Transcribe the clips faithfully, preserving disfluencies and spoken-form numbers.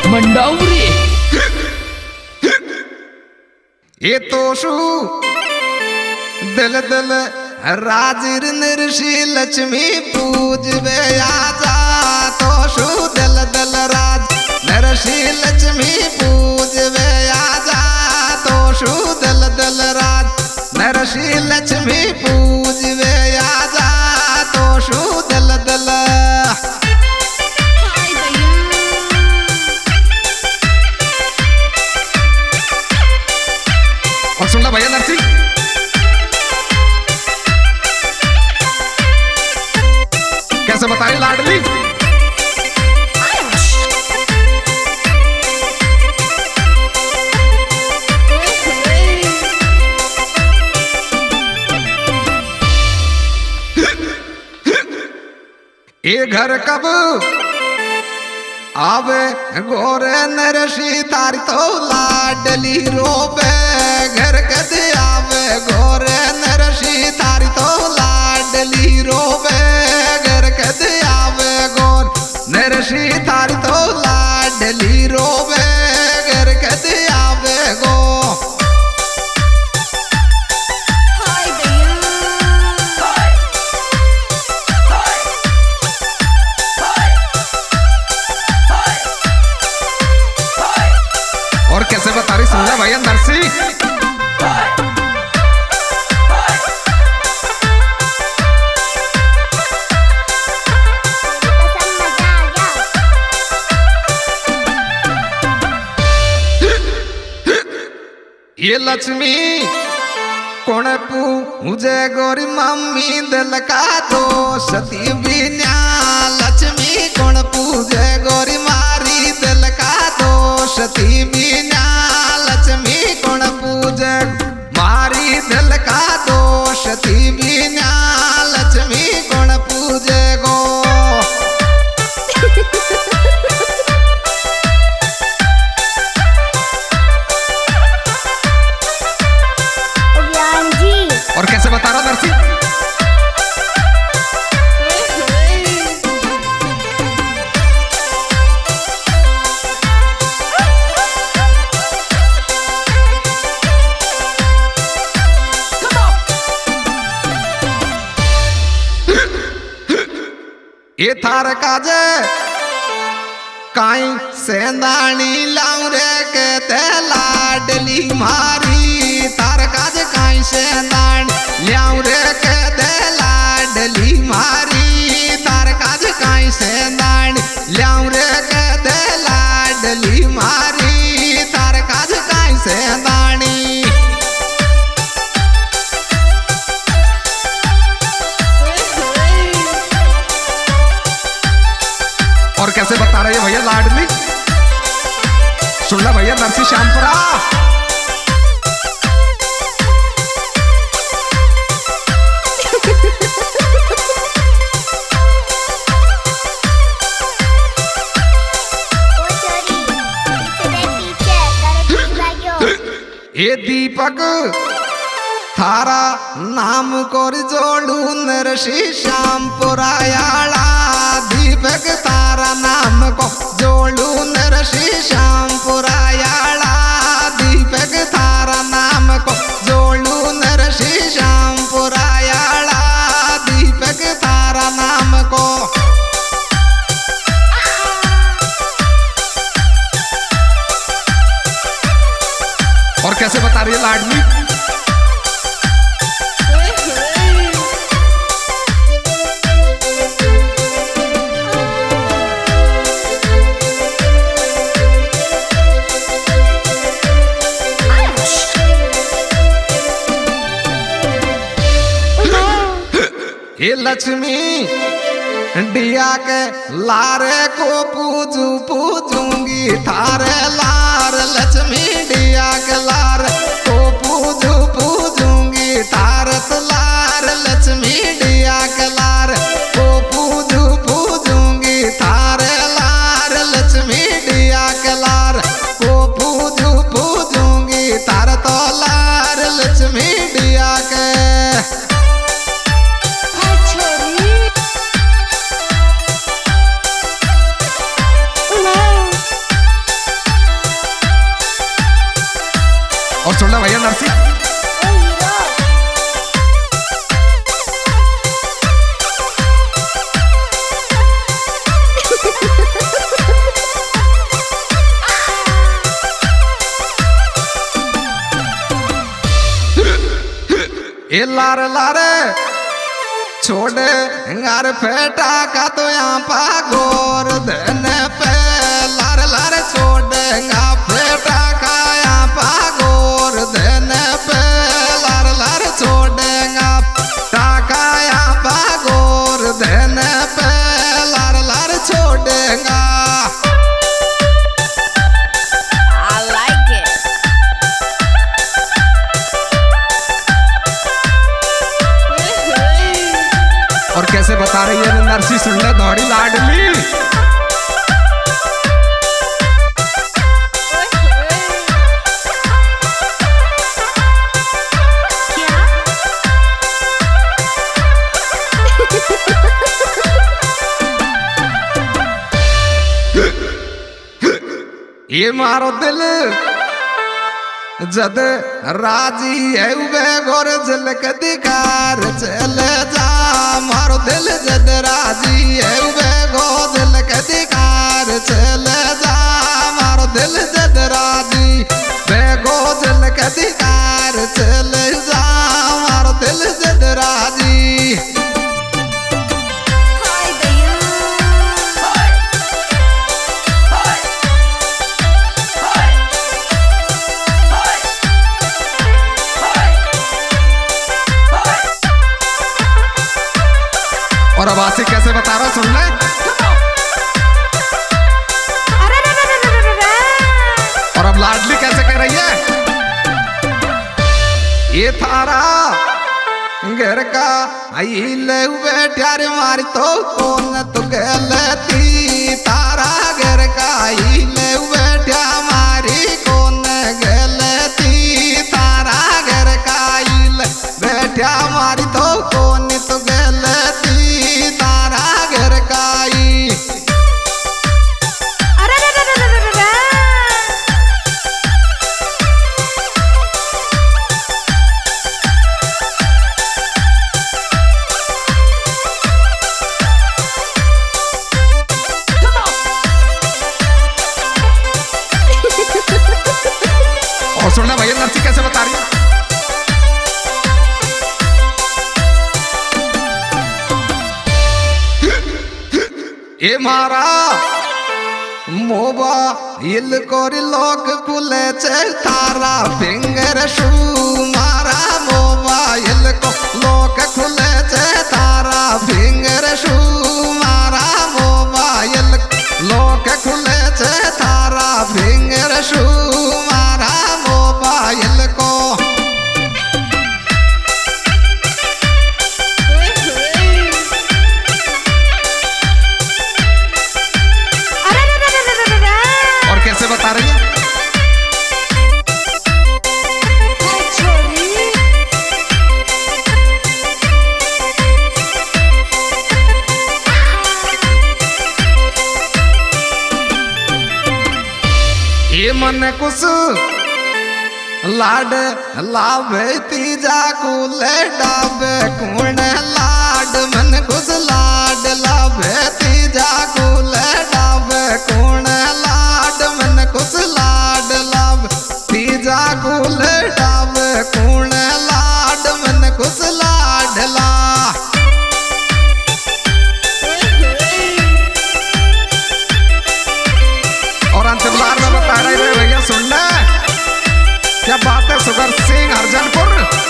मंडावरी ये तो शू दिल दिल राजिर निर्षि लक्ष्मी पूजवे आजा तो शू दिल दिल राज नरषि लक्ष्मी पूजवे आजा तो शू दिल दिल राज नरषि लक्ष्मी पूजवे आजा तो शू दिल दिल। और सुन ला भैया नरसी कैसे बताए लाडली ये घर कब आवे गोरे नरसी तारी तो लाडली रोबे घर कद आवे गोरे नरसी तारी तो लाडली रोबे घर कद आवे गोर नरसी तारी तो लाडली रोबे घर कद आवे गो। और कैसे बता रही समझा भैया नरसी ये लक्ष्मी कौन पूजे गोरी मम्मी दिल का दोष सती बिना लक्ष्मी कौन पूजे गोरी मारी दिल का दोष सती बिना लक्ष्मी कौन पूजे मारी दिल का दोष सती बिना लक्ष्मी कौन पूजे गो। और कैसे बता रहा नरसी ये थार काजे काई सेंदानी लाऊं रे कहते लाडली मारी थार काजे काई सेंदानी लाऊं रे कहते लाडली मारी थार काजे काई सेंदानी लाऊं रे कहते लाडली मारी थार काजे काई सेंदानी। और कैसे बता रहे हैं भैया लाडली सुन ला भैया नरसी श्यामपुरा ये दीपक थारा नाम कोर जोड़ू नरसी श्यामपुरा याला दीपक तारा नाम को जोड़ू नरसी श्यामपुरा याला दीपक तारा नाम को जोड़ू नरसी श्यामपुरा याला दीपक तारा नाम को। और कैसे बता रही है लाडली ये लक्ष्मी डिया के लारे को पूजू पूजूंगी थारे लार लक्ष्मी डिया के लार को पूजू पूजूंगी थारत लार लक्ष्मी डिया के लार को पूजू पूजूंगी थारे लार लक्ष्मी डिया के लार को पूजू पूजूंगी तार तो लार लक्ष्मी डिया के। ए लार लारे छोड़े गार फेटा का तो यहाँ पा गोर देने पे लार लार छोड़ेगा फेटा का यहाँ पा गोर देने पे लार लार छोड़ेगा टाका यहाँ पा गोर देने पे लार लार छोड़ेगा। और कैसे बता रही है नरसी सुन ले दौड़ी लाडली। ये मारो दिल जद राजी है वे गोर झलक दिखार चले जा मारो दिल जद राजी है वे गो झलक दिखार चले जा मारो दिल जद राजी वे गो झलक दिखार चले जा मारो दिल जद राजी। और अब आसिक कैसे बता रहा सुन ले। और अब लाडली कैसे कह रही है। ये थारा घर का आई ले बैठ्यारे मारी तो कौन तो गलती तारा घर का आई ले बैठ्या मारी कौन गलती तारा घर का आई ले बैठ्या मारी तो कौन तो गलती तारा घर काई। और सुनना भैया नरसी कैसे बता रही है। ए मारा मोबाइल कोर लॉक खुले छे तारा फिंगर शू मारा मोबाइल को लॉक खुले छे तारा फिंगर शू मारा मोबाइल लॉक खुले छे तारा फिंगर शू मारा मोबाइल को। कैसे बता रही है। ये मन कुछ लाड लाभे तीजा कुले डाबे कुण लाड मन कुछ लाड लाभे तीजा कुले डाबे कुण लाड मन कुछ लाड लाभ तीजा कुले डाबे कुण लाड मन कुछ लाड ला। और अंतिम बार में बता रहे हैं भैया सुन ले क्या बात है सुगर सिंह हरजनपुर।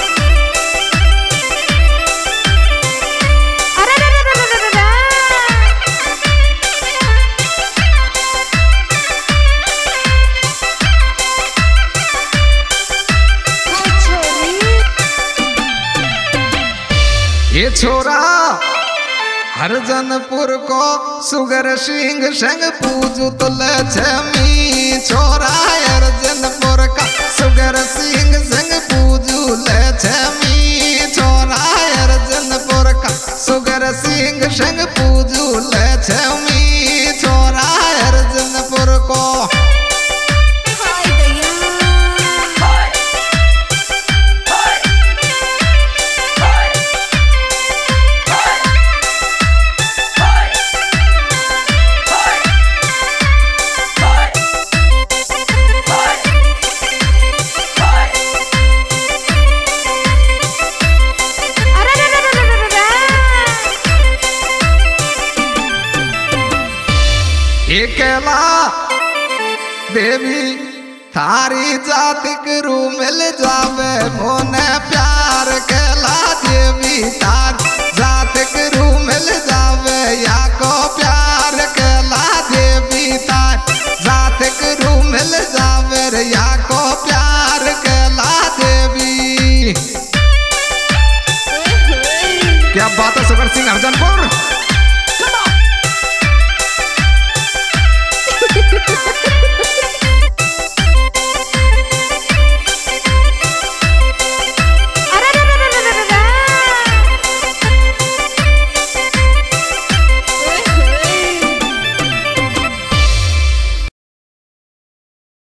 ये छोरा हरजनपुर को सुगर सिंह संग पूजू तो लक्ष्मी छोरा हरजनपुर का सुगर सिंह संग पूजू लक्ष्मी छोरा हरजनपुर का सुगर सिंह संग पूजू लक्ष्मी छोरा हरजनपुर को। केला देवी थारी जाति करू मिल जावे मोने